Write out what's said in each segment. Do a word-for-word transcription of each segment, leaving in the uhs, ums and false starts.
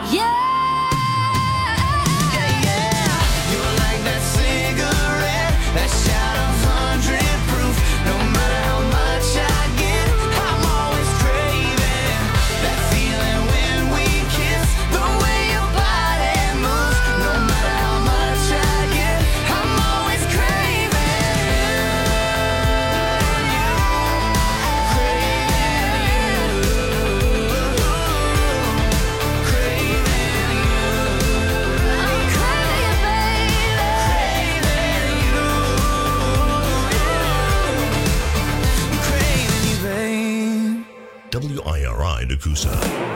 W I R I Nakusa.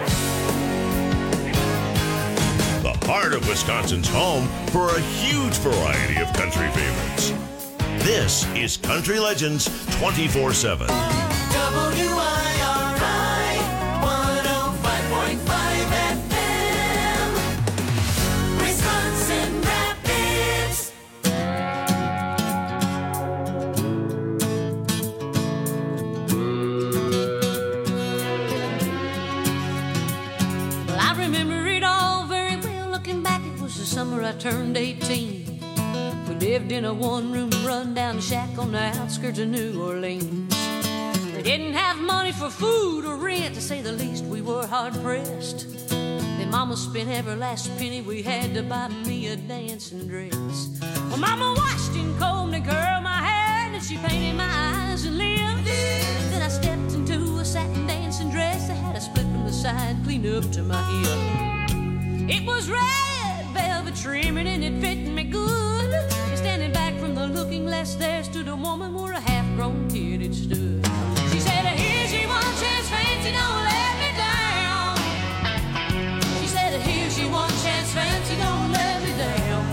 The heart of Wisconsin's home for a huge variety of country favorites. This is Country Legends twenty-four seven. W I R I one oh five point five F M, Wisconsin Rapids. Well, I remember it all very well. Looking back, it was the summer I turned eighteen. We lived in a one-room run-down shack on the outskirts of New Orleans. We didn't have money for food or rent, to say the least. We were hard-pressed. Then Mama spent every last penny we had to buy me a dancing dress. Well, Mama washed and combed and curled my hair, and she painted my eyes and lips. Then I stepped into a satin dancing dress that had a split from the side clean up to my hip. It was red velvet trimming and it fit me good. And standing back from the looking glass, there stood a woman where a half-grown kid had stood. She said, here's your one chance, fancy, don't let me down. She said, here's your one chance, fancy, don't let me down.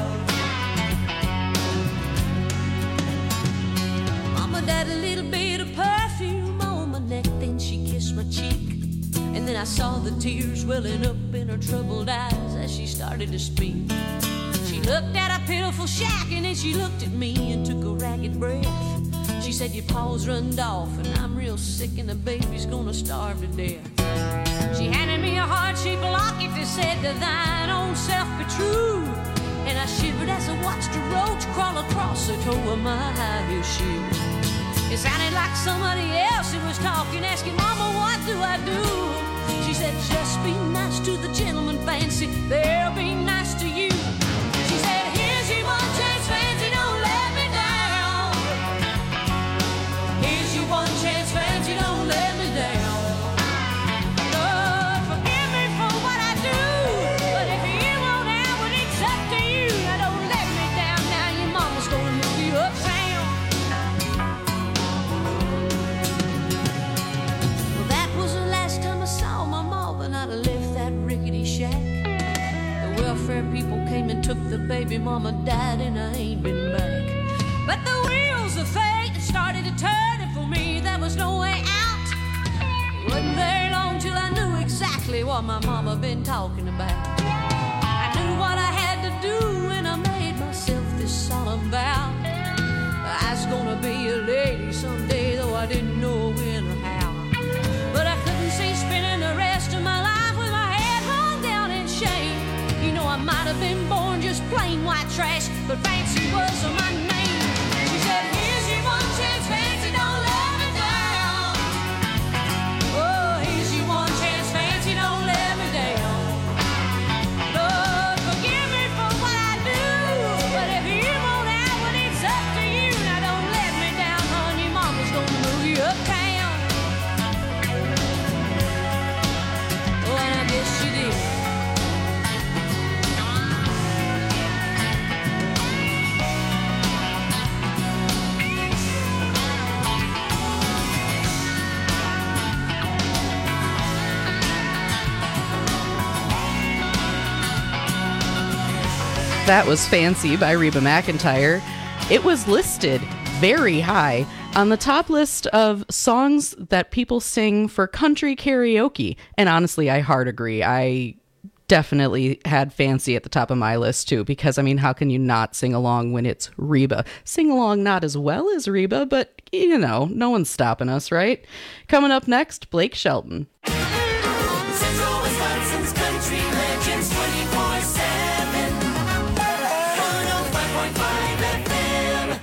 Mama died a little bit of perfume on my neck, then she kissed my cheek. And then I saw the tears welling up in her troubled eyes as she started to speak. She looked at a pitiful shack and then she looked at me and took a ragged breath. She said, your paws runned off and I'm real sick and the baby's gonna starve to death. She handed me a heart-shaped locket that said, to thine own self be true. And I shivered as I watched a roach crawl across the toe of my high-heel shoe. It sounded like somebody else who was talking, asking, Mama, what do I do? She said, just be nice to the gentleman, fancy, they'll be nice to you. She said, here's your one chance, fancy, don't let me down. Here's your one chance, fancy, don't let me down. Lord, forgive me for what I do, but if you won't have it, it's up to you. Now don't let me down, now your mama's gonna move you uptown. I left that rickety shack. The welfare people came and took the baby, mama died and I ain't been back. But the wheels of fate started to turn, and for me there was no way out. It wasn't very long till I knew exactly what my mama been talking about. I knew what I had to do and I made myself this solemn vow. I was gonna be a lady someday, though I didn't know when or how. But I couldn't see spending the rest of my life with my head hung down in shame. You know, I might have been born just plain white trash, but fancy was my name. She said, here's your one chance, fancy, don't let me down. Oh, here's your one chance, fancy, don't let me down. Lord, forgive me for what I do, but if you won't have it, it's up to you. Now don't let me down, honey, mama's gonna move you uptown. Yes, you did. That was Fancy by Reba McEntire. It was listed very high on the top list of songs that people sing for country karaoke. And honestly, I hard agree. I definitely had Fancy at the top of my list too, because I mean, how can you not sing along when it's Reba? Sing along not as well as Reba, but you know, no one's stopping us, right? Coming up next, Blake Shelton. Central Wisconsin's country legend. Dance twenty-four seven. one oh five point five F M.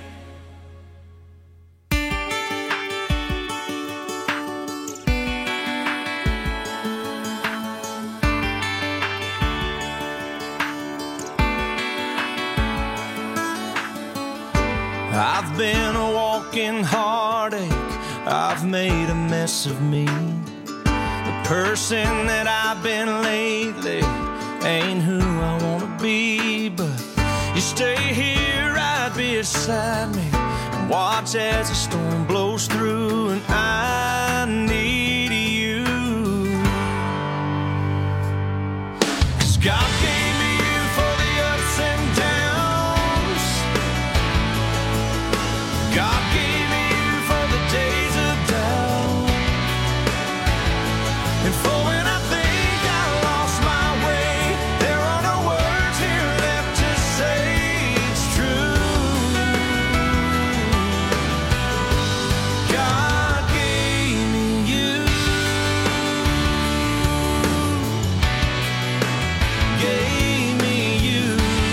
I've been a walking heartache, I've made a mess of me. The person that I've been lately ain't who I wanna be. But you stay here right beside me and watch as the storm blows through. And I need you, 'cause God gave me you for the ups and downs. God gave me you for the days of doubt, and for when I think I lost my way, there are no words here left to say it's true. God gave me you, gave me you.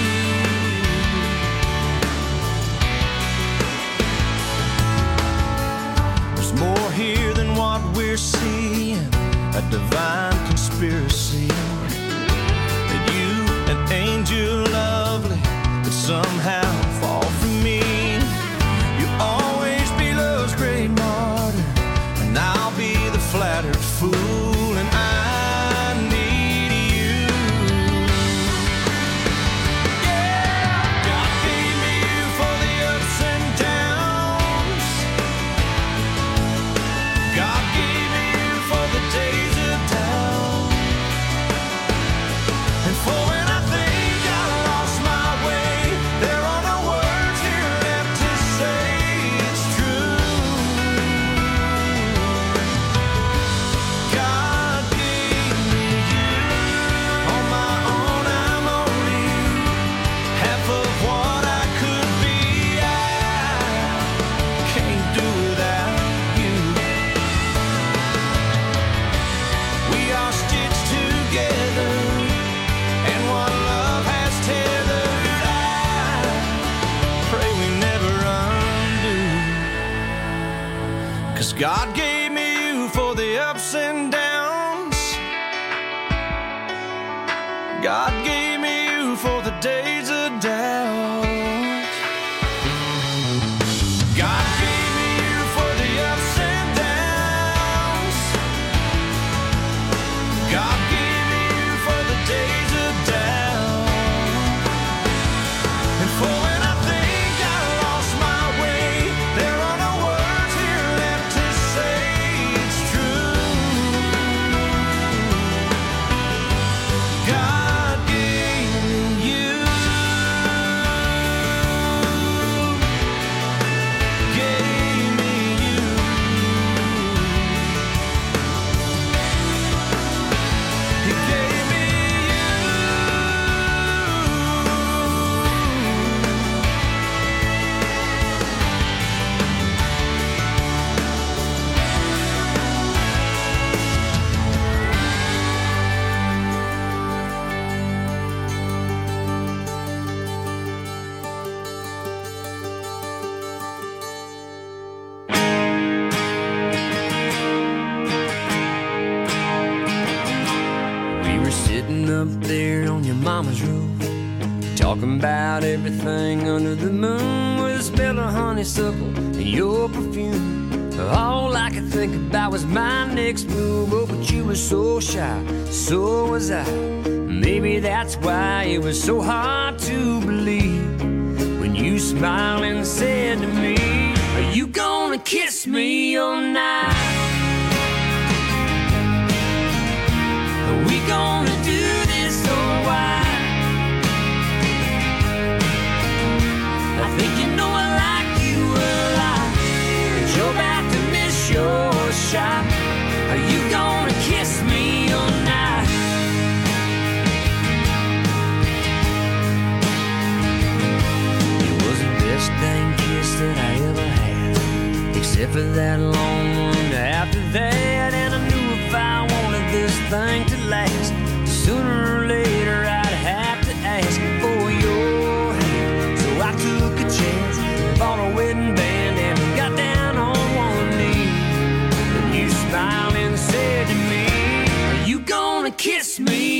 There's more here than what we're seeing, a divine conspiracy. That you, an angel lovely, could somehow fall for me. You'll always be love's great martyr, and I'll be the flattered fool. And I need you. Yeah, God gave me you for the ups and downs. God gave me you for the days of doubt, and for when I think I lost my way, there are no words here left to say it's true. God gave me you. On my own I'm only half of what I could be. I can't do without you. We are stitched together, and one love has tethered. I pray we never undo, 'cause God gave me you for the ups and downs. God gave me you for the days of doubt. God gave me you for the ups and downs. God gave me you for the days of doubt, and for when I think I lost my way, there are no words here left to say it's true. God gave me you, gave me you. He gave me We were sitting up there on your mama's roof, talking about everything under the moon, with the smell of honeysuckle and your perfume. All I could think about was my next move. Oh, but you were so shy, so was I. Maybe that's why it was so hard to believe when you smiled and said to me, "Are you gonna kiss me all night? Are we gonna do this or why?" I think you know I like you a lot, but you're about to miss your shot. Are you gonna kiss me all night? It was the best dang kiss that I ever had, except for that long one after that. And I knew if I wanted this thing to last, sooner or later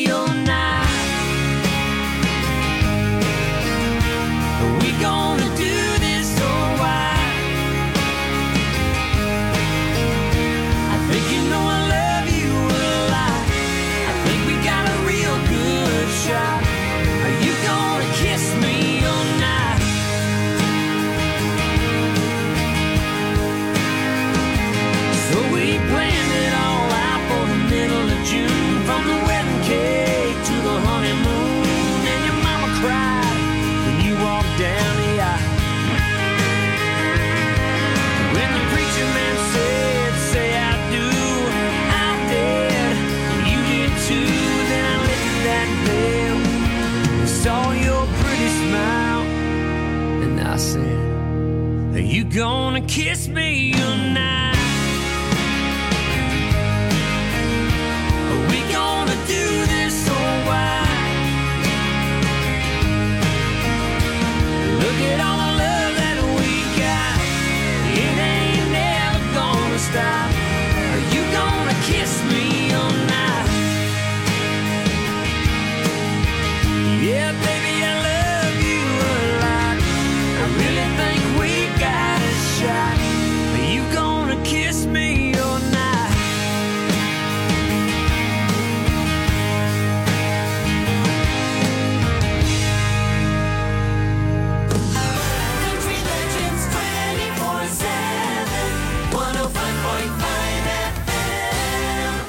me all night. Are we gonna do this or why? I think you know I love you a lot. I think we got a real good shot. Are you gonna kiss me all night? So we planned it all out for the middle of June, from the wedding cake to the honeymoon. And your mama cried when you walked down the aisle. When the preacher man said, say I do, I did, you did too. Then I lifted that veil, saw your pretty smile, and I said, are you gonna kiss me tonight? Are we gonna do this or why? Look at all the love that we got, it ain't never gonna stop. Are you gonna kiss me all night? Yeah, baby, I love you a lot. I really think we got a shot. Are you gonna kiss me all night? Country Legends twenty-four seven, one oh five point five F M.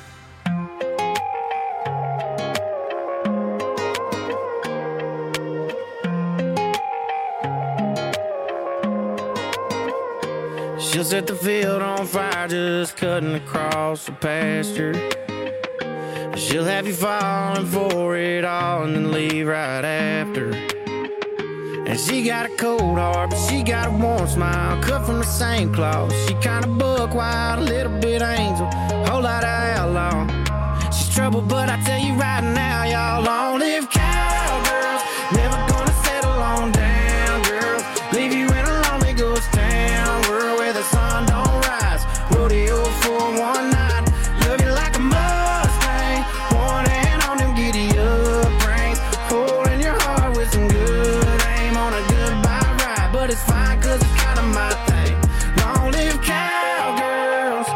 She'll set the field on fire just cutting across the pasture. She'll have you falling for it all and then leave right after. And she got a cold heart, but she got a warm smile, cut from the same cloth. She kinda buck wild, a little bit angel, whole lot of outlaw. She's trouble, but I tell you right now, y'all, long live cowgirls. Never gonna settle on down, girls. Leave you in a lonely ghost town, world where the sun don't rise. Rodeo for one night, love you like a Mustang. One hand on them giddy up reins, holding your heart with some good aim on a goodbye ride. But it's fine, cause it's kinda my thing. Long live cowgirls.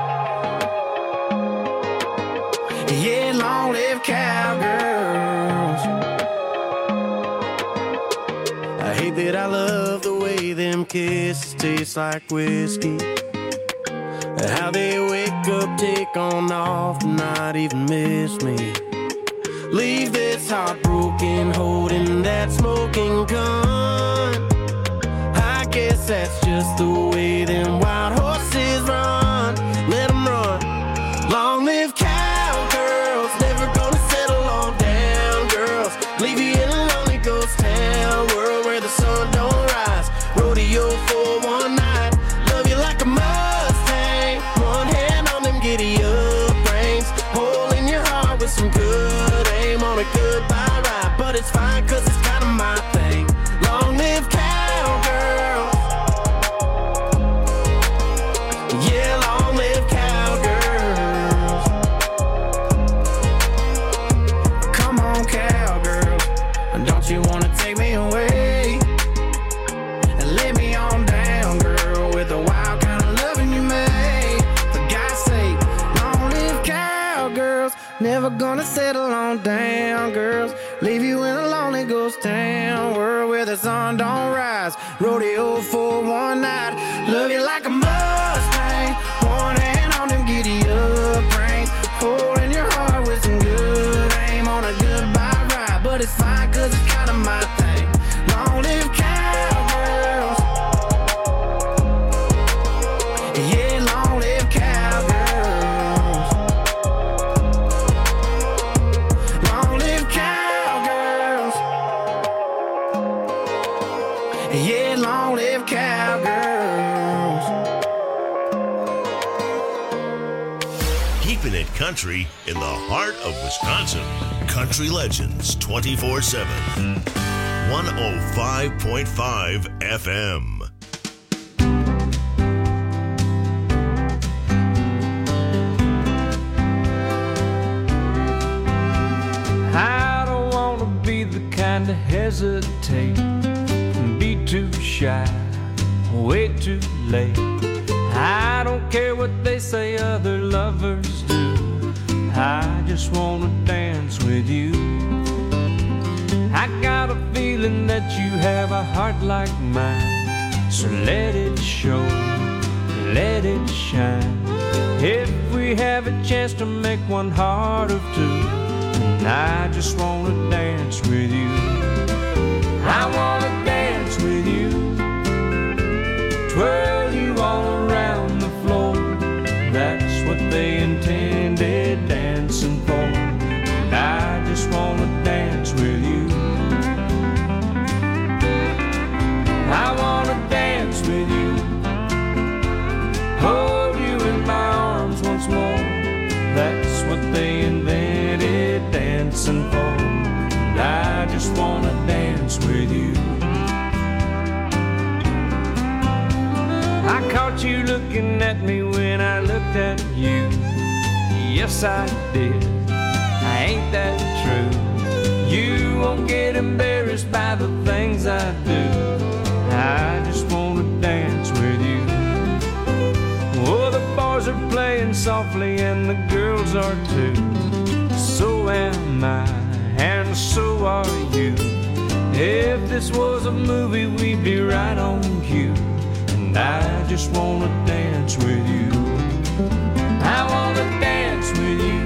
Yeah, long live cowgirls. I hate that I love the way them kisses taste like whiskey. How they wake up, take on off, and not even miss me. Leave this heart broken, holding that smoking gun. I guess that's just the way them wild horses run. Let them run. Long live cowgirls, never gonna settle on down, girls. Leave you in a lonely ghost town, world where the sun don't rise. Rodeo for one night, love you like a Mustang. One hand on them giddy up reins, holding your heart with some good aim on a goodbye ride. But it's fine, cause it's kinda my thing. Long live cowgirls. Yeah, long live cowgirls. Come on, cowgirls, don't you wanna take me away and lay me on down, girl, with the wild kind of loving you made? For God's sake, long live cowgirls. Never gonna settle on down, girls. Leave you in a lonely ghost town, world where the sun don't rise. Rodeo for one night, love you like a Mustang. One hand on them giddy up reins, holding your heart with some good aim on a goodbye ride. But it's fine, cause it's kinda my thing. Long live cowgirls. Yeah, long live cowgirls. Long live cowgirls. Yeah, long live cowgirls. Keeping it country in the heart of Wisconsin. Country Legends twenty-four seven. one oh five point five F M. kind to hesitate and be too shy, way too late. I don't care what they say other lovers do, I just wanna dance with you. I got a feeling that you have a heart like mine, so let it show, let it shine. If we have a chance to make one heart of two, and I just wanna dance with you. I wanna dance with you, twirl you all around the floor. That's what they intended dancing for, and I just wanna dance with you. I wanna dance with you, hold you in my arms once more. That's what they invented dancing for, and I just wanna dance with you. I caught you looking at me when I looked at you. Yes, I did. Ain't that true? You won't get embarrassed by the things I do. I just wanna dance with you. Oh, the boys are playing softly and the girls are too. So am I, and so are you. If this was a movie, we'd be right on cue. And I just wanna dance with you. I wanna dance with you,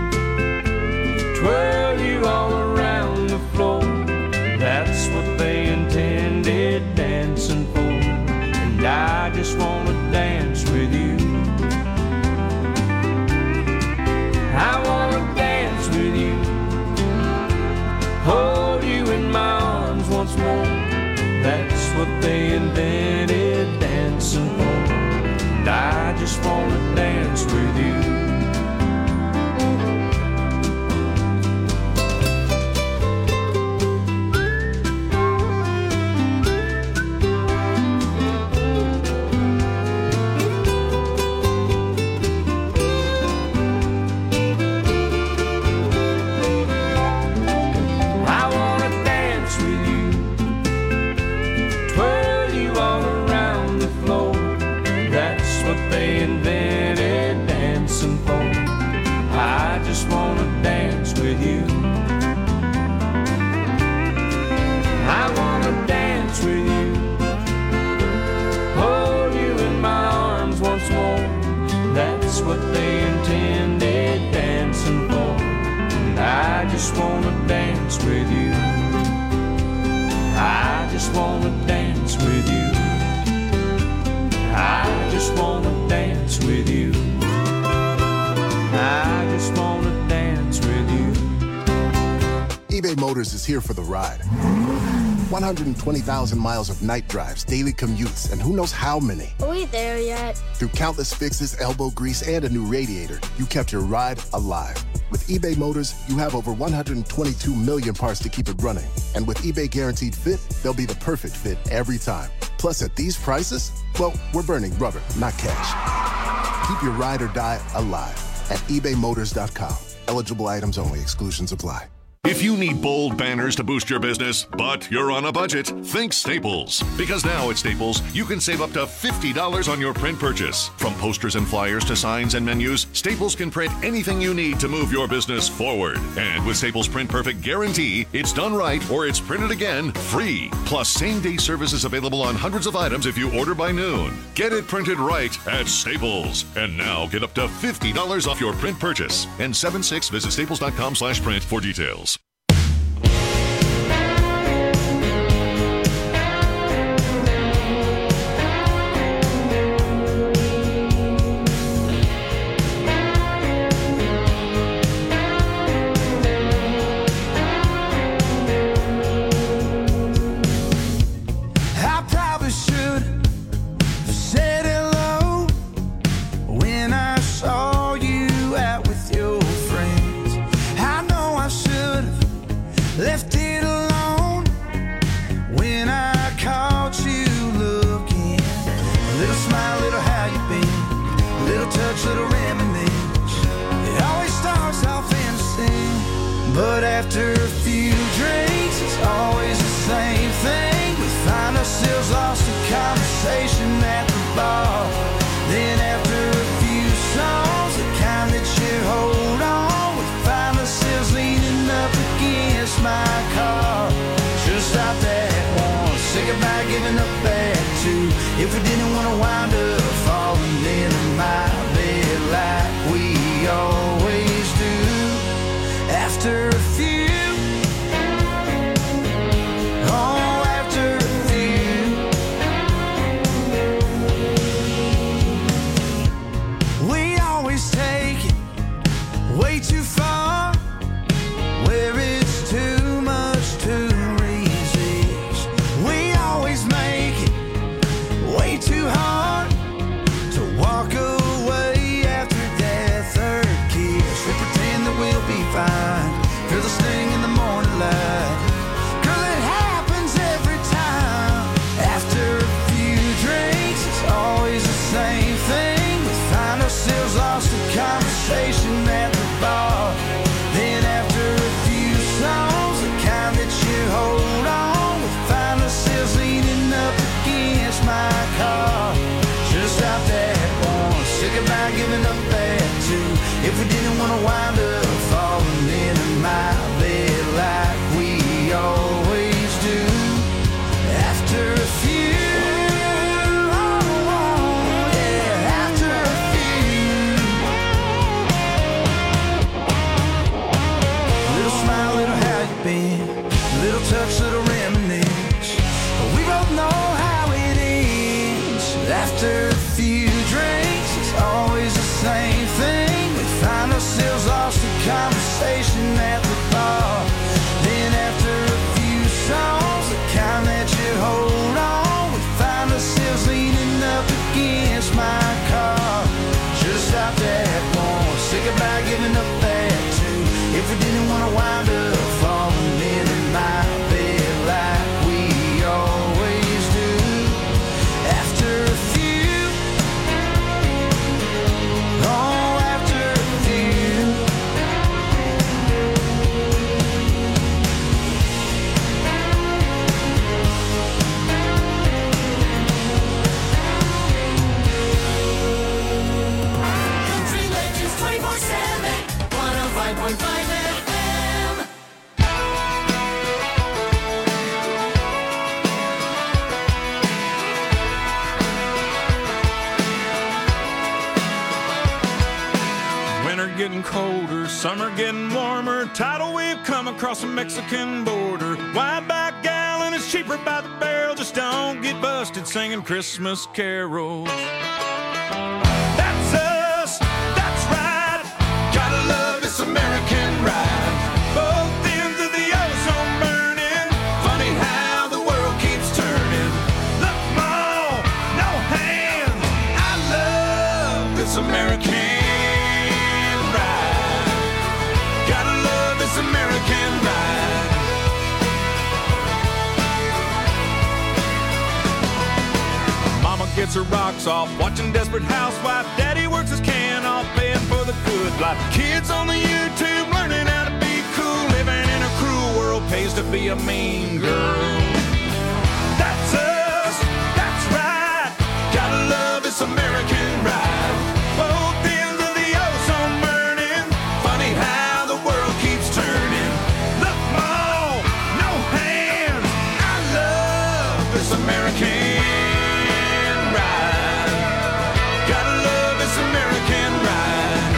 twirl you all around the floor. That's what they intended dancing for, and I just wanna dance with you. I wanna dance with you, hold you in my arms once more. That's what they invented dancing for, and I just wanna dance with you. Motors is here for the ride. one hundred twenty thousand miles of night drives, daily commutes, and who knows how many. Are we there yet? Through countless fixes, elbow grease, and a new radiator, you kept your ride alive. With eBay Motors, you have over one hundred twenty-two million parts to keep it running. And with eBay Guaranteed Fit, they'll be the perfect fit every time. Plus, at these prices, well, we're burning rubber, not cash. Keep your ride or die alive at ebay motors dot com. Eligible items only. Exclusions apply. If you need bold banners to boost your business, but you're on a budget, think Staples. Because now at Staples, you can save up to fifty dollars on your print purchase. From posters and flyers to signs and menus, Staples can print anything you need to move your business forward. And with Staples Print Perfect Guarantee, it's done right or it's printed again free. Plus, same-day service is available on hundreds of items if you order by noon. Get it printed right at Staples. And now get up to fifty dollars off your print purchase. And seven six, visit staples dot com slash print for details. Left it alone when I caught you looking. A little smile, little how you been, a little touch, little reminisce. It always starts off innocent, but after a few drinks drinks, it's always the same thing. We find ourselves lost in conversation at the bar. Then after a few songs, the kind that you hold on, we find ourselves leaning up against my car. Should've stopped at one, say goodbye, giving up at two. If we didn't want to wind up falling into my bed like we always do. After a few, oh, after a few, we always take it way too far, where it's too much to resist. We always make it way too hard to walk away after that third kiss. We pretend that we'll be fine, feel the sting in the morning light. Girl, it happens every time. After a few drinks, it's always the same thing. We find ourselves lost in conversation at the bar. Then after a few songs, the kind that you hold on, we find ourselves leaning up against my car. Should've stopped at one, say goodbye, giving up at two. If we didn't want to wind up falling into my bed like we always do. After a few, oh, yeah, after a few. Little smile, little how you been, little touch, little reminisce. We both know how it ends. After a few drinks, it's always the same thing. We find ourselves lost in conversation at the bar. Then after a few songs, the kind that you hold on, we find ourselves leaning up against my car. Should've stopped at one, say goodbye, giving up at two. If we didn't want to wind up falling into my bed like we always do. After a few, oh, after a few. Country Legends twenty-four seven, one oh five point five F M. Winter getting colder, summer getting warmer. Tidal wave come across the Mexican border. Wide back gallon is cheaper by the barrel. Just don't get busted singing Christmas carols. That's us, that's right. Gotta love this American ride. Both ends of the ozone burning. Funny how the world keeps turning. Look, Mom, no hands. I love this American ride. Gotta love this American ride. Mama gets her rocks off, watching Desperate Housewife. Daddy works his can off, paying for the good life. Kids on the YouTube learning how to be cool. Living in a cruel world pays to be a mean girl. That's us, that's right. Gotta love this American ride. Both ends of the ozone burning. Funny how the world keeps turning. Look, Mom, no hands. I love this American ride. Gotta love this American ride.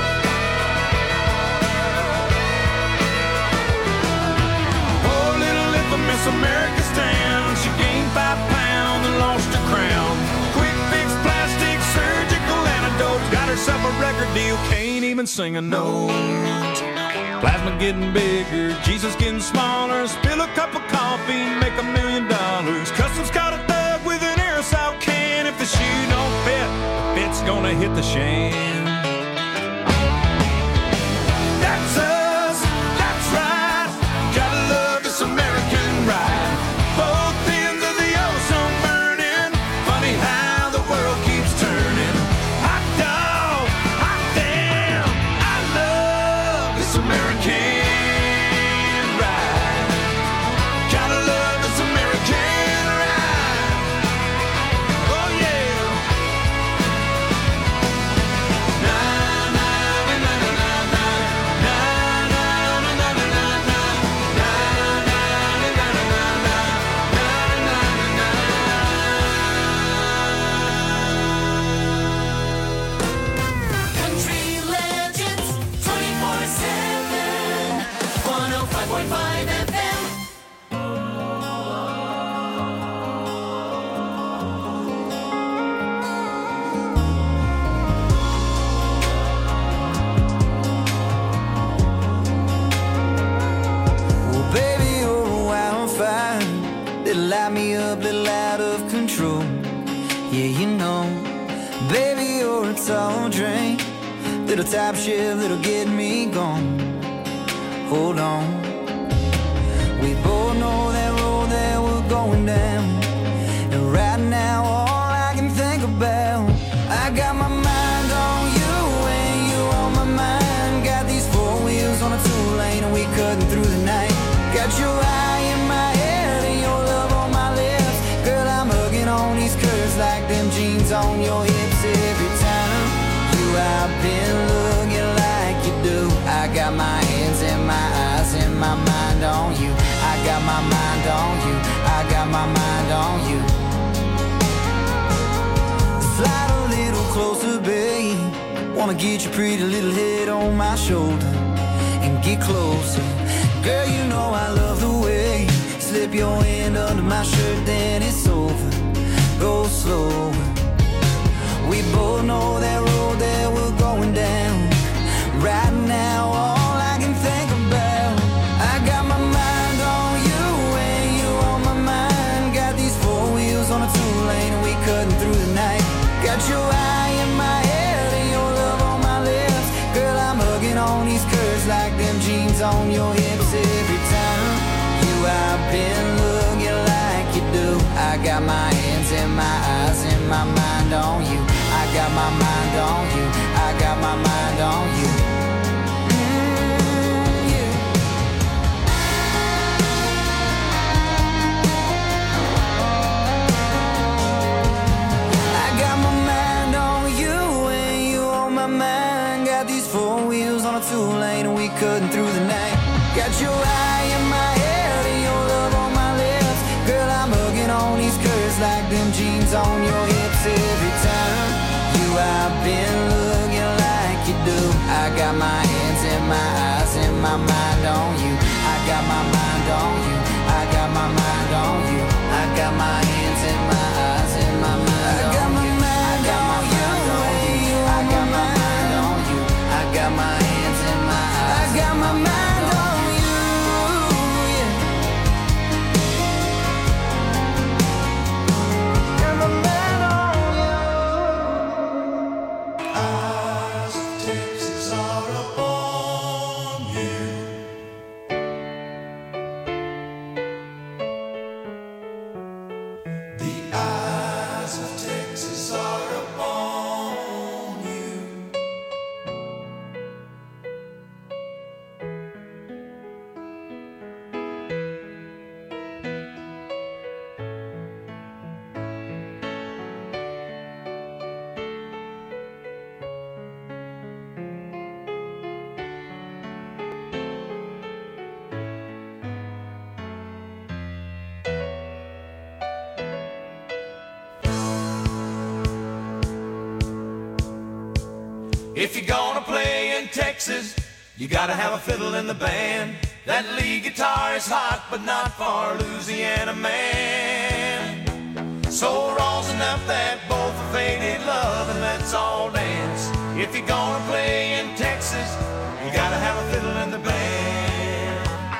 Oh, little infamous America stand. She gained five pounds and lost her crown. Quick fix, plastic, surgical antidote. Got herself a record deal, can't even sing a note. Plasma getting bigger, Jesus getting smaller. Spill a cup of coffee, make a million dollars. Customs got a thug with an aerosol can. If the shoe don't fit, the fit's gonna hit the shan. That's us, that's right. Gotta love this American ride. Both ends of the ozone burning. Funny how the world keeps turning. Hot dog, hot damn. I love this American ride. Yeah, you know, baby, you're a tall drink, little top shift that'll get me gone. Hold on, we both know that road that we're going down, and right now all I can think about, I got my mind on you and you on my mind. Got these four wheels on a two-lane and we cutting through the night. Got your eye in my head and your love on my lips. Girl, I'm hugging on these curves like them jeans on your hips. Every time you out been looking like you do, I got my hands and my eyes and my mind on you. I got my mind on you. I got my mind on you. Slide a little closer, babe. Wanna get your pretty little head on my shoulder and get closer. Girl, you know I love the way you slip your hand under my shirt, then it's over. Go slower. We both know that road that we're going down. Right now, all I can think about, I got my mind on you and you on my mind. Got these four wheels on a two-lane and we cutting through the night. Got your eye in my head and your love on my lips. Girl, I'm hugging on these curves like them jeans on your hips. Every time you out been looking like you do, I got my hands and my eyes and my mind on you. I got my mind on you. I got my mind on you. Mm, yeah. I got my mind on you and you on my mind. Got these four wheels on a two-lane and we cutting through the night. Got your eye in my head and your love on my lips. Girl, I'm hugging on these curves like them jeans on your hips. Every time you out been looking like you do, I got my hands and my eyes and my mind on you. I got my mind on you. I got my mind on you. I got my hands and my eyes and my mind on you. I got my mind on you. I got my mind on you. I got my hands and my eyes. I got my mind on you. Yeah. Got my mind on you. Eyes of Texas are upon you. The eyes of Texas are upon you. If you're gonna play in Texas, you gotta have a fiddle in the band. That lead guitar is hot, but not for Louisiana man. So rosin up that bowl for faded love and let's all dance. If you're gonna play in Texas, you gotta have a fiddle in the band.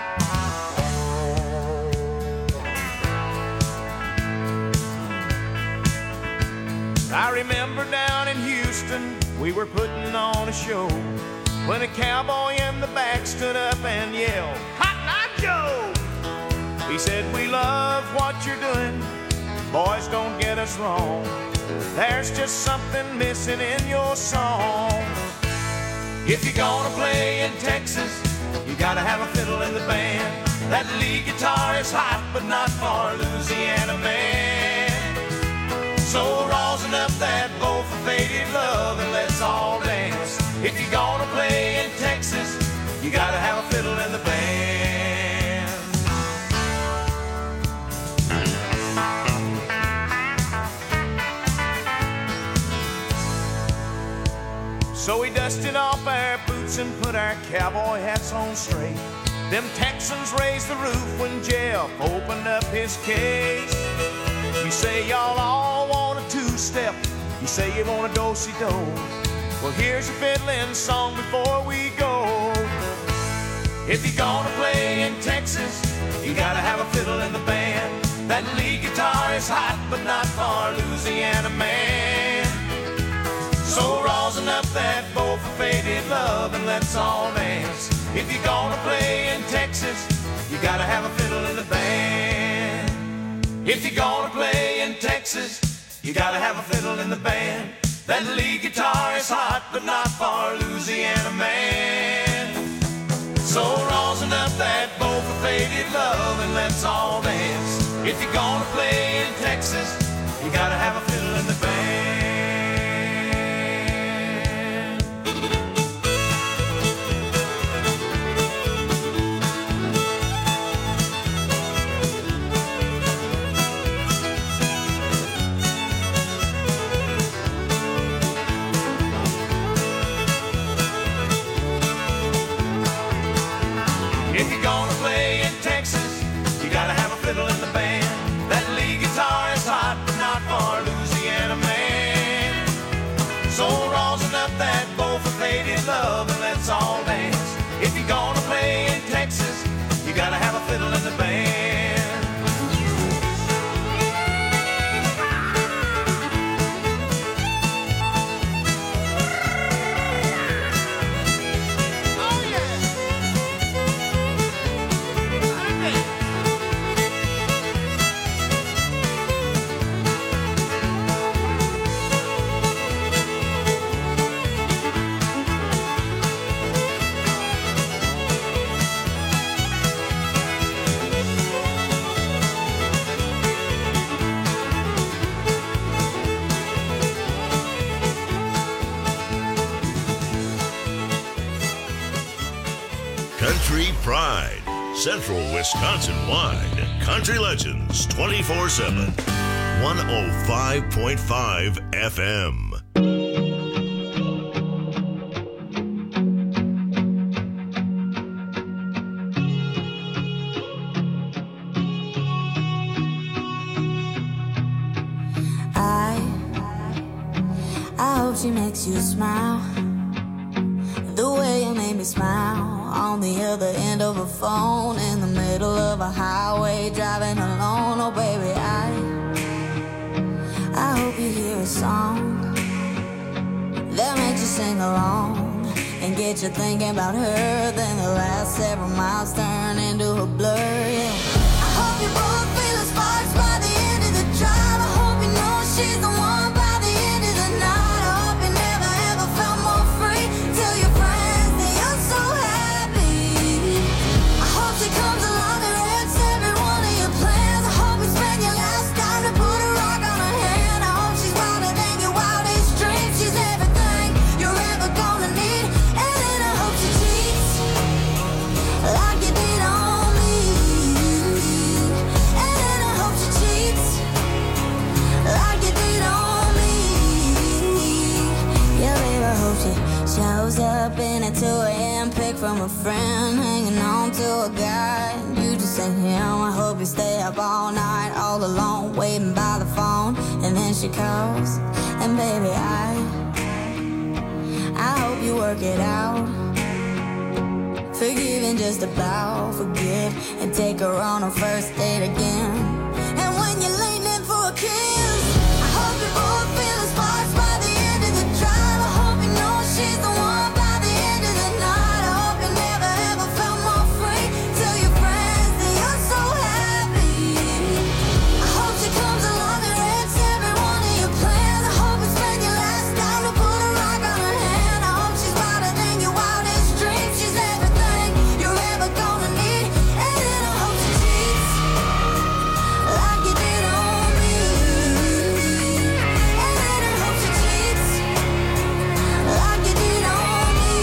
I remember down in Houston, we were putting on a show when a cowboy in the back stood up and yelled, "Cotton Eye Joe!" He said, "We love what you're doing, boys, don't get us wrong. There's just something missing in your song. If you're gonna play in Texas, you gotta have a fiddle in the band. That lead guitar is hot, but not for Louisiana man. So rosin up that bowl for faded love and let's all dance. If you're gonna play in Texas, you gotta have a fiddle in the band." So we dusted off our boots and put our cowboy hats on straight. Them Texans raised the roof when Jeff opened up his case. You say y'all all want a two-step, you say you want a do-si-do. Well, here's a fiddling song before we go. If you're gonna play in Texas, you gotta have a fiddle in the band. That lead guitar is hot, but not for Louisiana man. that bow for faded love and let's all dance. If you're gonna play in Texas, you gotta have a fiddle in the band. If you're gonna play in Texas, you gotta have a fiddle in the band. That lead guitar is hot, but not for Louisiana man. So rosin up that bow for faded love and let's all dance. If you're gonna play in Texas, you gotta have a fiddle in the band. If you're gonna play in Texas, you gotta have a fiddle in the band. That lead guitar is hot, but not for Louisiana man. So rosin up that bow for faded love and let's all dance. If you're gonna play in Texas, you gotta have a fiddle in the band. Country Pride, Central Wisconsin wide. Country Legends twenty-four seven. one oh five point five F M. I, I hope she makes you smile the way you made me smile on the other end of a phone in the middle of a highway driving alone. Oh baby, I I hope you hear a song that makes you sing along and get you thinking about her. Then the last several miles turn into a blur. Yeah. I hope you both feel the sparks by the end of the drive. I hope you know she's the one by the end of the night. I hope you never ever felt more free till your friends think you're so happy. I hope she comes along and wrecks every one of your plans. I hope you spend your last time to put a rock on her hand. I hope she's wilder than your wildest dreams. She's everything you're ever gonna need. And then I hope she cheats like you did on me. And then I hope she cheats like you did on me. Yeah, baby, I hope she shows up in a two a.m. pic from a friend, hanging on to a guy. You just ain't him. I hope you stay up all night, all alone, waiting by the phone. And then she calls, and baby, I I hope you work it out. Forgive and just about forget, and take her on a first date again. And when you're leaning in for a kiss, I hope you both feel the sparks by the end of the drive. I hope you know she's the one by the end of the night. I hope you never ever felt more free till your friends think you're so happy. I hope she comes along and wrecks every one of your plans. I hope you spend your last time to put a rock on her hand. I hope she's wilder than your wildest dreams. She's everything you're ever gonna need. And then I hope she cheats like you did on me. And then I hope she cheats like you did on me.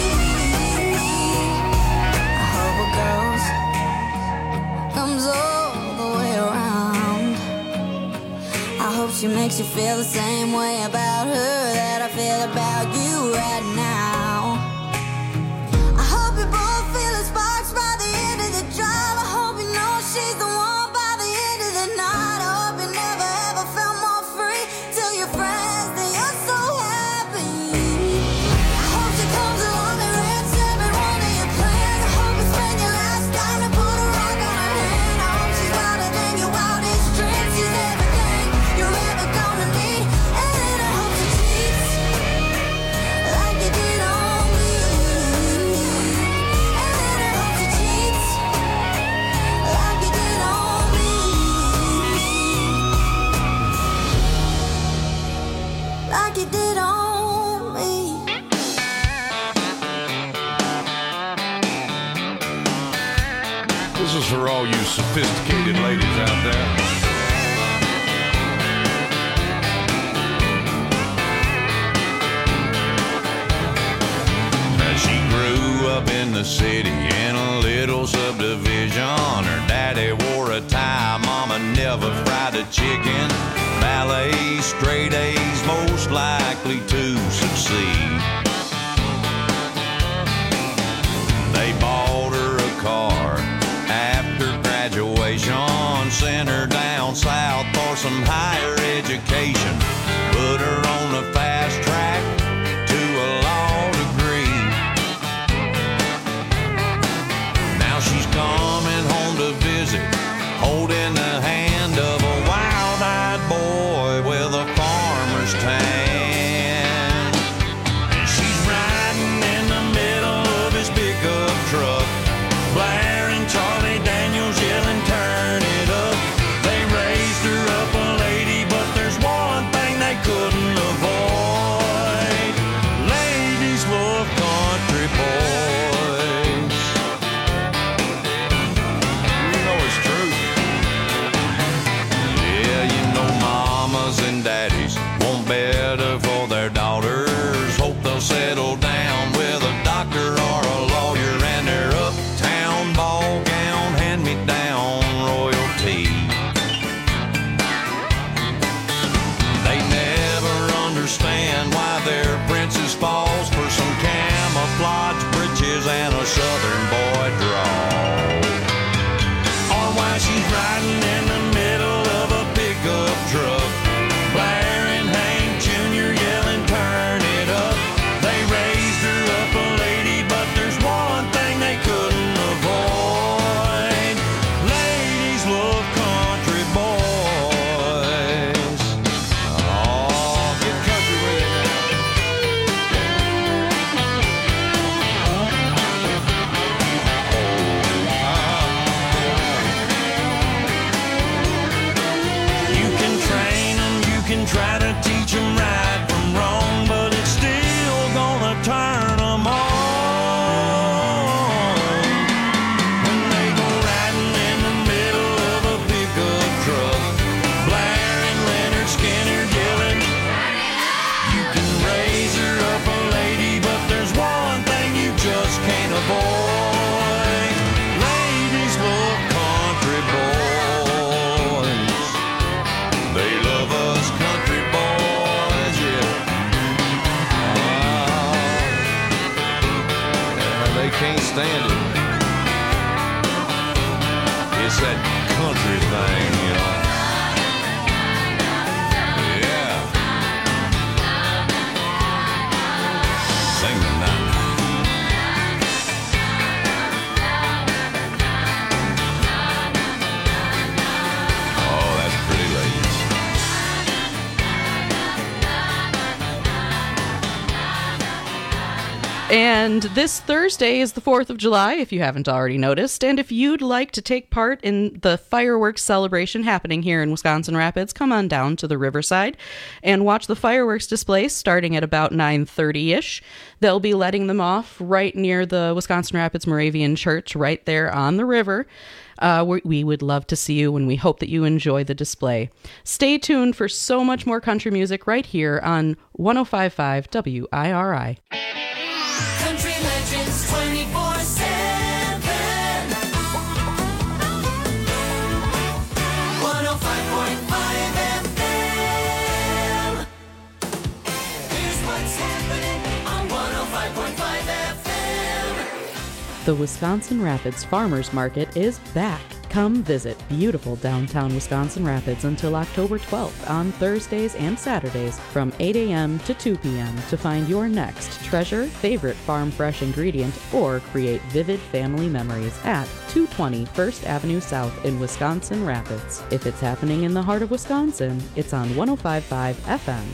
I hope it goes, comes all the way around. I hope she makes you feel the same way about her that I feel about you right now. I hope you both feel the sparks by the end of the drive. I hope you know she's the one by the end of the night. I hope you never ever felt more free till your friends think you're so happy. I hope she comes along and wrecks every one of your plans. I hope you spend your last time to put a rock on her hand. I hope she's wilder than your wildest dreams. She's everything you're ever gonna need. And then I hope she cheats like you did you sophisticated ladies out there. She grew up in the city in a little subdivision. Her daddy wore a tie, mama never fried a chicken. Ballet, straight A's, most likely to succeed. They bought her a car after graduation, sent her down south for some higher education, put her on the fast track to a law degree. Now she's coming home to visit, holding the hand of a wild-eyed boy with a farmer's tan. And she's riding in the middle of his pickup truck, blaring Charlie Daniels, yelling, turn it up. They raised her up a lady, but there's one thing they couldn't avoid. Ladies love country boys. You know it's true. Yeah, you know mamas and daddies want better for their daughters. Hope they'll settle down with a doctor or a lawyer, and their uptown ball gown hand-me-down royalty. They never understand why their princess falls for some camouflage breeches and a southern boy drawl, or why she's riding in the middle of a pickup truck, blaring Hank Junior, yelling, turn it up. They raised her up a lady, but there's one thing they couldn't avoid. Ladies love country boys. Oh, get country with it now. You can train them, you can try to teach them right from wrong, but it's still gonna turn them on. When they go riding in the middle of a pickup truck, blaring Leonard Skinner, yelling, you can raise her up a lady, but there's one thing you just can't avoid. Ladies love country boys. They love us country boys, yeah. Ah, yeah, they can't stand it. It's that country thing, you know. Yeah. Sing the night. Oh, that's pretty, ladies. And this Thursday is the fourth of July, if you haven't already noticed. And if you'd like to take part in the fireworks celebration happening here in Wisconsin Rapids, come on down to the Riverside and watch the fireworks display starting at about nine thirty-ish. They'll be letting them off right near the Wisconsin Rapids Moravian Church, right there on the river. Uh, we, we would love to see you, and we hope that you enjoy the display. Stay tuned for so much more country music right here on one oh five point five W I R I. Country Legends twenty-four seven. one oh five point five F M. Here's what's happening on one oh five point five F M. The Wisconsin Rapids Farmers Market is back. Come visit beautiful downtown Wisconsin Rapids until October twelfth on Thursdays and Saturdays from eight a.m. to two p.m. to find your next treasure, favorite farm fresh ingredient, or create vivid family memories at two twenty First Avenue South in Wisconsin Rapids. If it's happening in the heart of Wisconsin, it's on one oh five point five F M.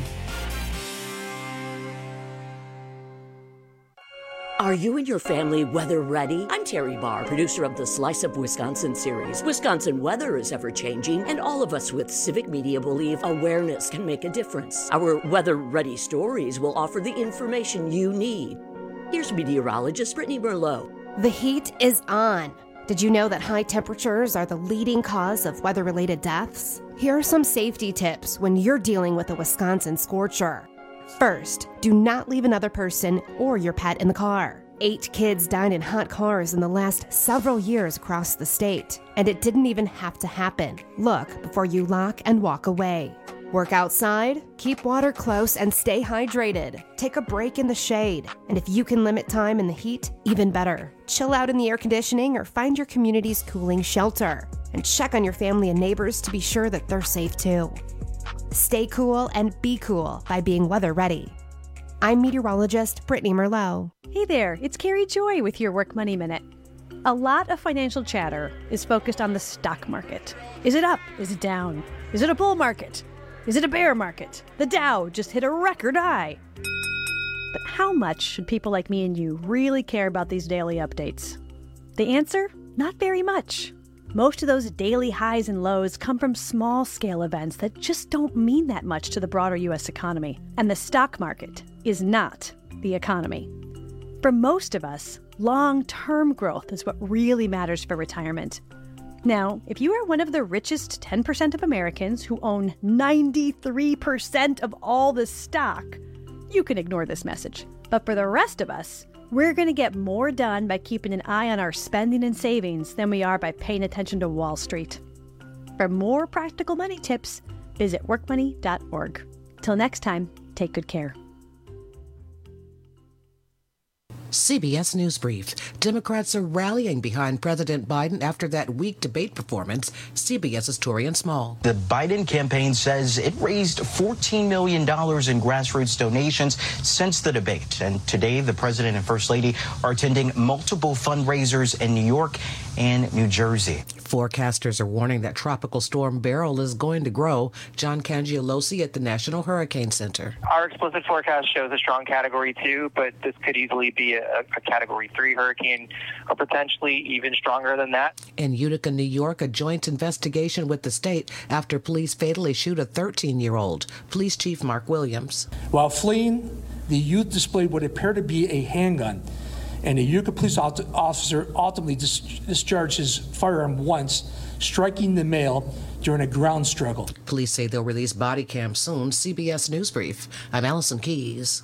Are you and your family weather ready? I'm Terry Barr, producer of the Slice of Wisconsin series. Wisconsin weather is ever changing, and all of us with Civic Media believe awareness can make a difference. Our weather ready stories will offer the information you need. Here's meteorologist Brittany Merlot. The heat is on. Did you know that high temperatures are the leading cause of weather-related deaths? Here are some safety tips when you're dealing with a Wisconsin scorcher. First, do not leave another person or your pet in the car. Eight kids died in hot cars in the last several years across the state, and it didn't even have to happen. Look before you lock and walk away. Work outside, keep water close, and stay hydrated. Take a break in the shade, and if you can limit time in the heat, even better. Chill out in the air conditioning or find your community's cooling shelter. And check on your family and neighbors to be sure that they're safe too. Stay cool and be cool by being weather ready. I'm meteorologist Brittany Merlot. Hey there, it's Carrie Joy with your Work Money Minute. A lot of financial chatter is focused on the stock market. Is it up? Is it down? Is it a bull market? Is it a bear market? The Dow just hit a record high. But how much should people like me and you really care about these daily updates? The answer? Not very much. Most of those daily highs and lows come from small-scale events that just don't mean that much to the broader U S economy. And the stock market is not the economy. For most of us, long-term growth is what really matters for retirement. Now, if you are one of the richest ten percent of Americans who own ninety-three percent of all the stock, you can ignore this message. But for the rest of us, we're going to get more done by keeping an eye on our spending and savings than we are by paying attention to Wall Street. For more practical money tips, visit work money dot org. Till next time, take good care. C B S News Brief. Democrats are rallying behind President Biden after that weak debate performance. CBS's Torian Small. The Biden campaign says it raised fourteen million dollars in grassroots donations since the debate. And today, the president and first lady are attending multiple fundraisers in New York and New Jersey. Forecasters are warning that Tropical Storm Beryl is going to grow. John Cangialosi at the National Hurricane Center. Our explicit forecast shows a strong Category two, but this could easily be a, a Category three hurricane, or potentially even stronger than that. In Utica, New York, a joint investigation with the state after police fatally shoot a thirteen-year-old. Police Chief Mark Williams. While fleeing, the youth displayed what appeared to be a handgun, and a Utica police officer ultimately dis- discharged his firearm once, striking the male during a ground struggle. Police say they'll release body cams soon. C B S News Brief. I'm Allison Keys.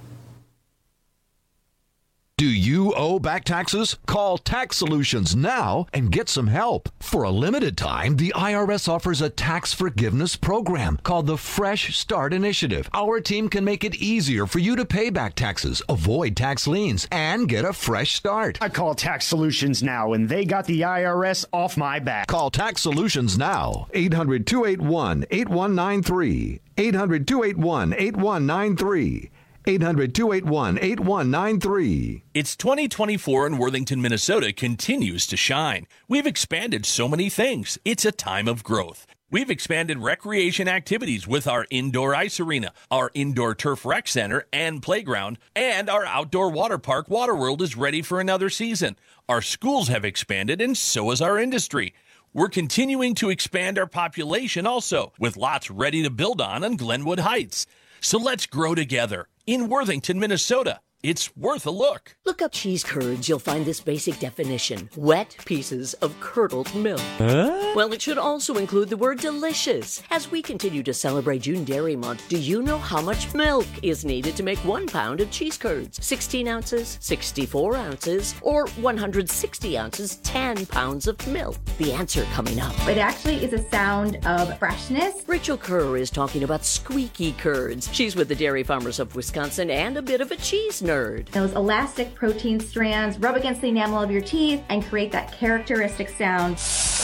Do you owe back taxes? Call Tax Solutions now and get some help. For a limited time, the I R S offers a tax forgiveness program called the Fresh Start Initiative. Our team can make it easier for you to pay back taxes, avoid tax liens, and get a fresh start. I call Tax Solutions now, and they got the I R S off my back. Call Tax Solutions now. eight hundred, two eight one, eight one nine three. eight hundred, two eight one, eight one nine three. eight hundred, two eight one, eight one nine three. It's twenty twenty-four and Worthington, Minnesota continues to shine. We've expanded so many things. It's a time of growth. We've expanded recreation activities with our indoor ice arena, our indoor turf rec center and playground, and our outdoor water park, Waterworld, is ready for another season. Our schools have expanded, and so has our industry. We're continuing to expand our population also, with lots ready to build on on Glenwood Heights. So let's grow together. In Worthington, Minnesota, it's worth a look. Look up cheese curds. You'll find this basic definition. Wet pieces of curdled milk. Huh? Well, it should also include the word delicious. As we continue to celebrate June Dairy Month, do you know how much milk is needed to make one pound of cheese curds? sixteen ounces, sixty-four ounces, or one hundred sixty ounces, ten pounds of milk? The answer coming up. It actually is a sound of freshness. Rachel Kerr is talking about squeaky curds. She's with the Dairy Farmers of Wisconsin and a bit of a cheese nerd. Those elastic protein strands rub against the enamel of your teeth and create that characteristic sound.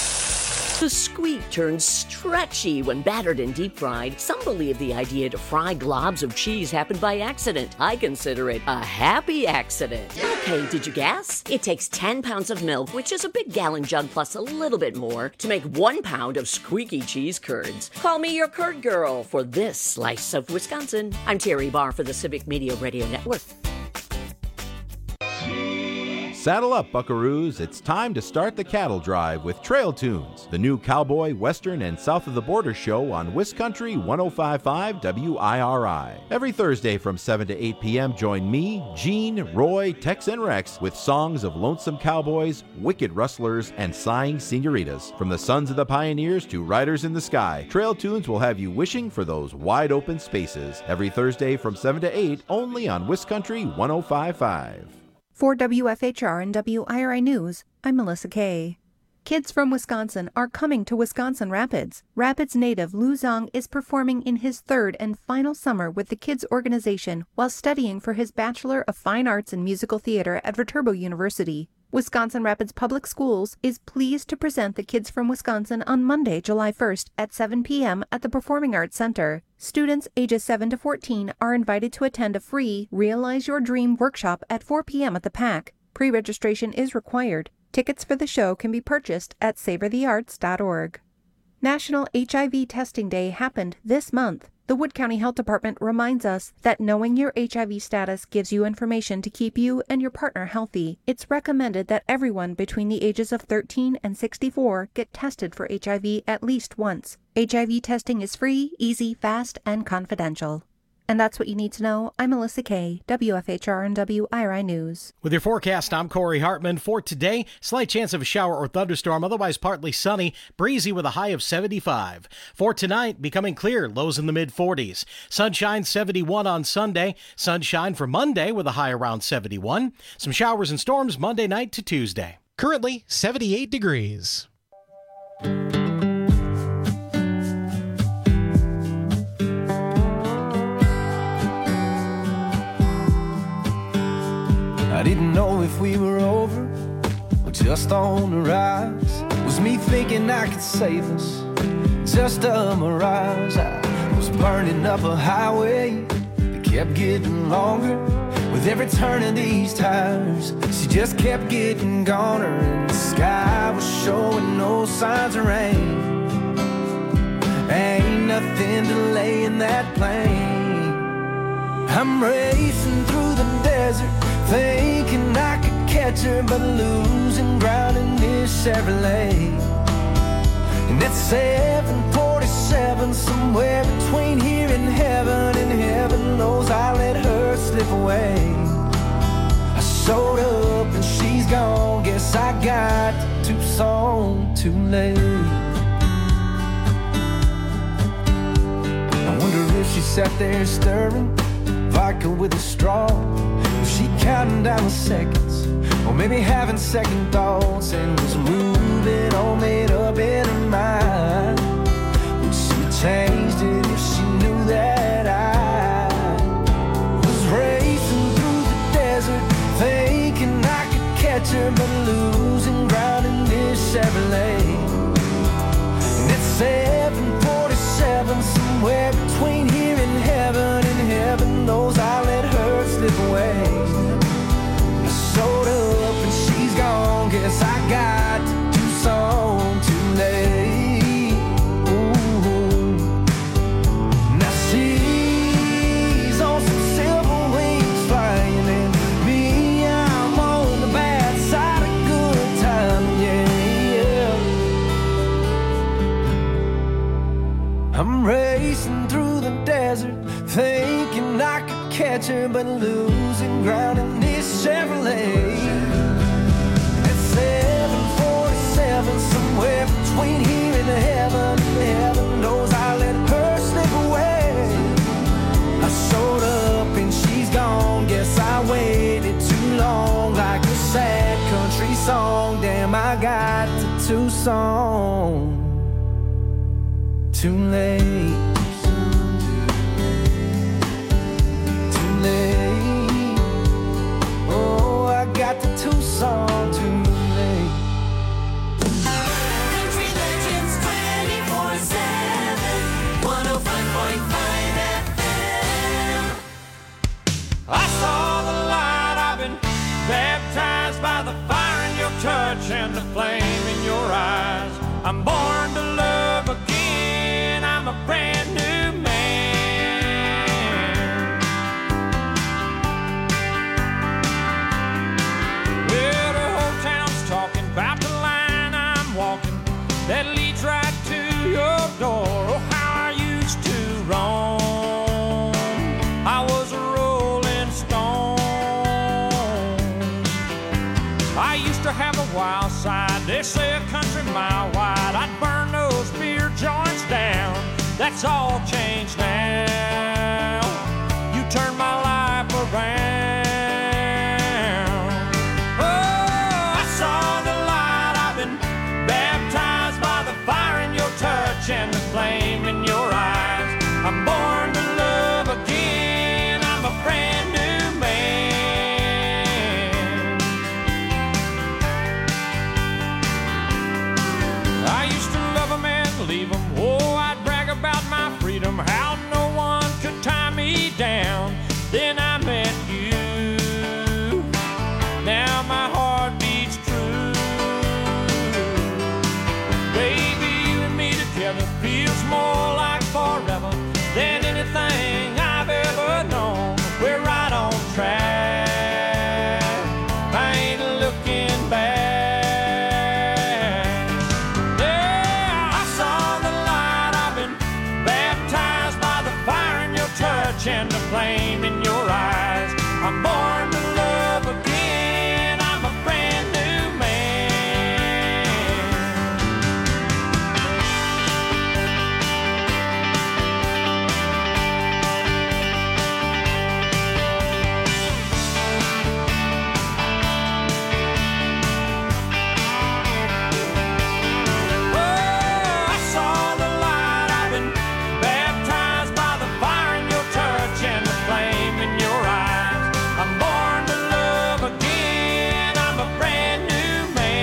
The squeak turns stretchy when battered and deep fried. Some believe the idea to fry globs of cheese happened by accident. I consider it a happy accident. Okay, did you guess? It takes ten pounds of milk, which is a big gallon jug plus a little bit more, to make one pound of squeaky cheese curds. Call me your curd girl for this slice of Wisconsin. I'm Terry Barr for the Civic Media Radio Network. Saddle up, buckaroos. It's time to start the cattle drive with Trail Tunes, the new cowboy, western, and south of the border show on Wiscountry one oh five point five W I R I. Every Thursday from seven to eight p.m., join me, Gene, Roy, Tex, and Rex with songs of lonesome cowboys, wicked rustlers, and sighing senoritas. From the sons of the pioneers to riders in the sky, Trail Tunes will have you wishing for those wide open spaces. Every Thursday from seven to eight, only on Wiscountry one oh five point five. For W F H R and W I R I News, I'm Melissa Kay. Kids from Wisconsin are coming to Wisconsin Rapids. Rapids native Lou Zong is performing in his third and final summer with the Kids Organization while studying for his Bachelor of Fine Arts in Musical Theater at Viterbo University. Wisconsin Rapids Public Schools is pleased to present the Kids from Wisconsin on Monday, July first at seven p.m. at the Performing Arts Center. Students ages seven to fourteen are invited to attend a free Realize Your Dream workshop at four p.m. at the P A C. Pre-registration is required. Tickets for the show can be purchased at savor the arts dot org. National H I V Testing Day happened this month. The Wood County Health Department reminds us that knowing your H I V status gives you information to keep you and your partner healthy. It's recommended that everyone between the ages of thirteen and sixty-four get tested for H I V at least once. H I V testing is free, easy, fast, and confidential. And that's what you need to know. I'm Melissa Kay, W F H R and W I R I News. With your forecast, I'm Corey Hartman. For today, slight chance of a shower or thunderstorm, otherwise partly sunny, breezy with a high of seventy-five. For tonight, becoming clear, lows in the mid forties. Sunshine seventy-one on Sunday. Sunshine for Monday with a high around seventy-one. Some showers and storms Monday night to Tuesday. Currently seventy-eight degrees. I didn't know if we were over or just on the rise. Was me thinking I could save us just a mirage? I was burning up a highway that kept getting longer. With every turn of these tires, she just kept getting goner. And the sky was showing no signs of rain. Ain't nothing delaying that plane. I'm racing through the desert, thinking I could catch her, but losing ground in this Chevrolet. And at seven forty-seven, somewhere between here and heaven, and heaven knows I let her slip away. I showed up and she's gone, guess I got to Tucson too late. I wonder if she sat there stirring vodka with a straw. Was she counting down the seconds, or maybe having second thoughts, and was moving all made up in her mind? Would she have changed it if she knew that I was racing through the desert, thinking I could catch her, but losing ground in this Chevrolet? And at seven forty-seven, somewhere between here and heaven, and heaven knows I let her slip away. I showed up and she's gone, guess I got to Tucson too late. Ooh. Now she's on some silver wings flying, and me, I'm on the bad side of good time, yeah, yeah. I'm racing through the desert, thinking I could catch her, but losing ground in this Chevrolet. At seven forty-seven, somewhere between here and heaven, heaven knows I let her slip away. I showed up and she's gone, guess I waited too long, like a sad country song. Damn, I got to Tucson too late. Oh, I got to Tucson too late. Country Legends twenty-four seven, one oh five point five F M. I saw the light, I've been baptized by the fire in your touch and the flame in your eyes. I'm born to love again, I'm a brand They say a country mile wide, I'd burn those beer joints down. That's all changed now. You turned my life around. Oh, I saw the light. I've been baptized by the fire in your touch and the flame in your eyes. I'm born to love again. I'm a brand new man. I used to love a man, leave him. Oh, I'd brag about my freedom, how no one could tie me down. Then I met you. Now my heart beats true. Baby, you and me together feels more like forever than anything I've ever known. We're right on track. I ain't looking back. Yeah, I saw the light. I've been baptized by the fire in your touch and the flame in your eyes. I'm born to love again. I'm a brand new man. Oh, I saw the light. I've been baptized by the fire in your touch and the flame in your eyes. I'm born to love again. I'm a brand new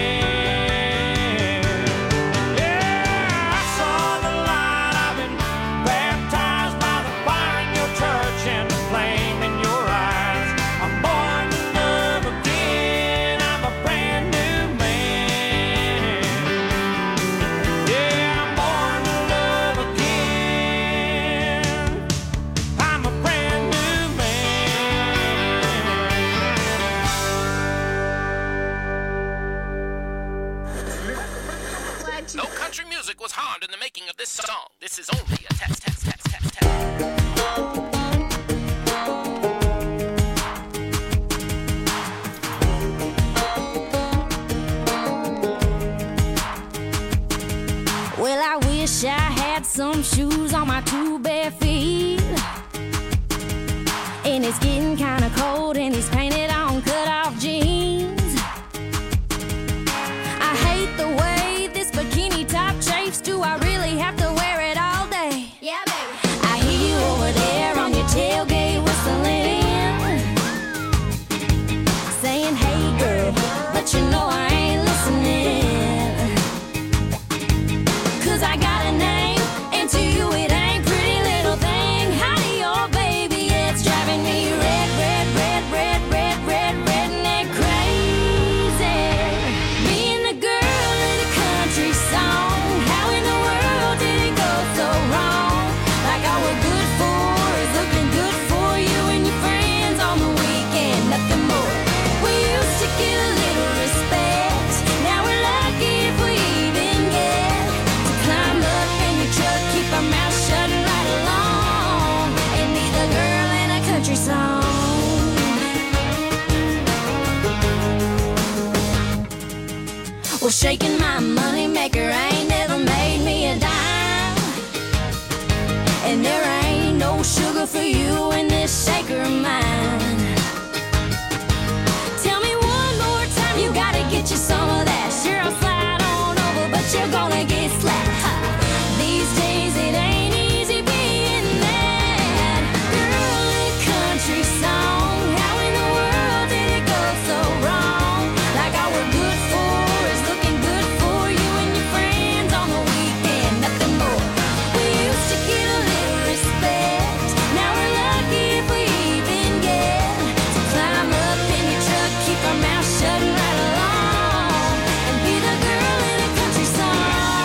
man. Yeah, I saw the light. I've been baptized by the fire in your touch and the flame in your eyes. I'm born to love again. I'm a brand new man. Yeah, I'm born to love again. I'm a brand new No country music was harmed in the making of this song. This is only a test, test, test, test, test. Well, I wish I had some shoes on my two bare feet. And it's getting kinda cold and he's painted on cut-off jeans. I hate the way this bikini top chafes. Do I really have to wear it all day? Yeah, baby. I hear you over there on your tailgate whistling, saying, hey girl, but you know I ain't listening. Cause I got a name, and to you it ain't pretty little thing. Howdy, oh baby, it's driving me red, red, red, red, red, red, redneck crazy. Being the girl in a country song, how in the world did it go so wrong? Like all we're good for is looking good for you and your friends on the weekend, nothing more. We used to get a little respect, now we're lucky if we even get to climb up in your truck, keep our mouth shut and ride along, and be the girl in a country song. Well, shaking my money maker ain't never made me a dime, and there ain't no sugar for you in this shaker of mine. Tell me one more time, you gotta get you some of that. Sure, I'll slide on over, but you're gonna get slapped. Ha. These days it ain't easy being that girl in a country song. How in the world did it go so wrong? Like all we're good for is looking good for you and your friends on the weekend, nothing more. We used to get a little respect, now we're lucky if we even get to climb up in your truck, keep our mouth shut and ride along, and be the girl in a country song.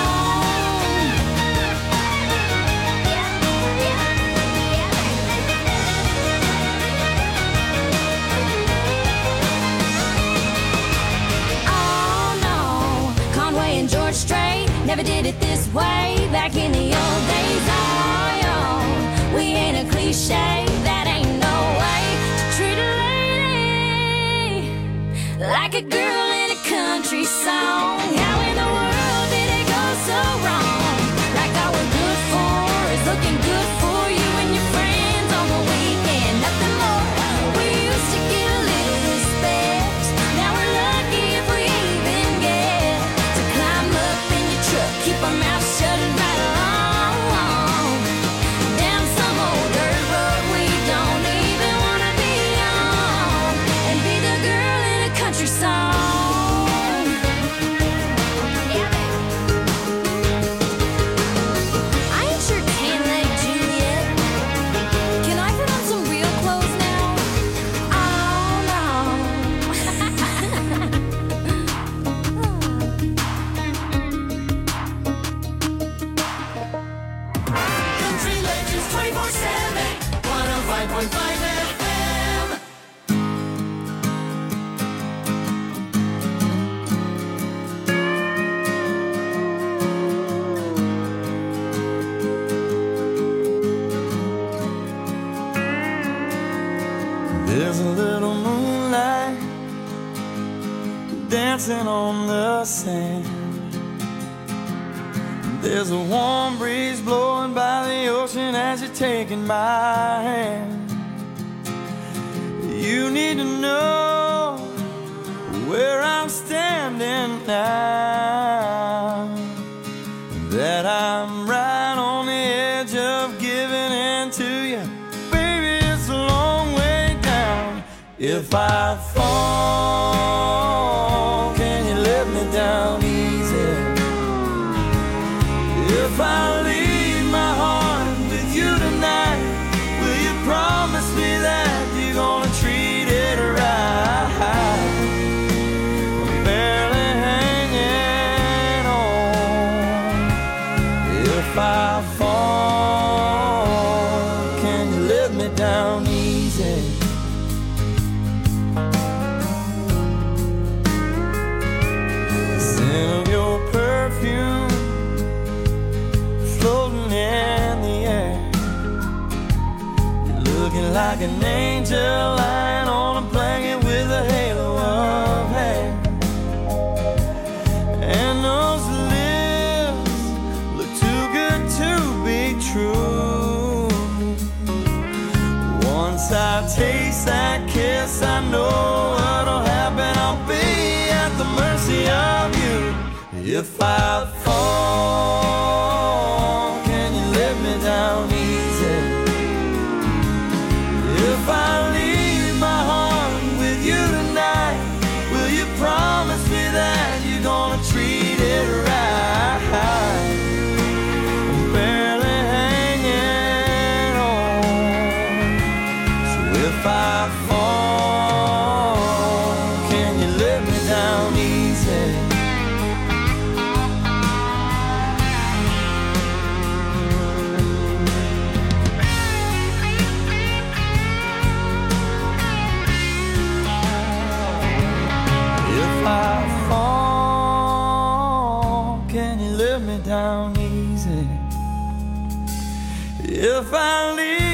Oh no, Conway and George Strait never did it this way back in the old days. Oh, yo, we ain't a cliche, that ain't no way to treat a lady like a girl in a country song. How in so wrong. Like all we're good for is looking good for you and your friends on the weekend. Nothing more. We used to get a little respect. Now we're lucky if we even get to climb up in your truck, keep our mouths shut and ride along down some old dirt road we don't even wanna be on, and be the girl in a country song. I ain't sure tan leg Juliet. Can I put on some real clothes now? Oh no. Country Legends twenty-four seven, one oh five point five F M. There's a little moonlight dancing on the sand. There's a warm breeze blowing by the ocean as you're taking my hand. You need to know where I'm standing now, that I'm right on the edge of giving in to you. Baby, it's a long way down. If I fall, can you let me down easy? If I leave my heart with you tonight, will you promise me that you're gonna treat it right? I'm barely hanging on. If I fall, can you let me down easy? The scent of your perfume floating in the air. You're looking like an angel lying on a blanket with a halo of hair. And those lips look too good to be true. Once I taste that kiss, I know what'll happen. I'll be at the mercy of you. If I fall, can you let me down easy? If I leave my heart with you tonight, will you promise me that you're gonna treat it right? I'm barely hanging on. So if I fall, can you let me down easy? If I fall, can you let me down easy? If I leave